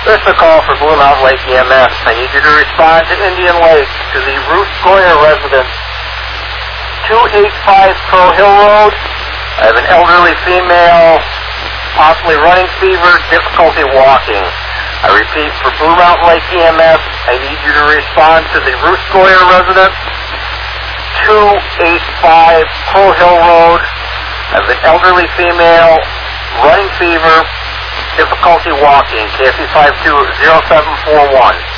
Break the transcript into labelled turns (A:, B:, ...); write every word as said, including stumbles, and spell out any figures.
A: This is a call for Blue Mountain Lake E M S. I need you to respond to Indian Lake to the Ruth Goyer residence, two eighty-five Crow Hill Road. I have an elderly female, possibly running fever, difficulty walking. I repeat, for Blue Mountain Lake E M S, I need you to respond to the Ruth Goyer residence, two eighty-five Crow Hill Road. I have an elderly female, running fever, difficulty walking. K S E five two zero seven four one.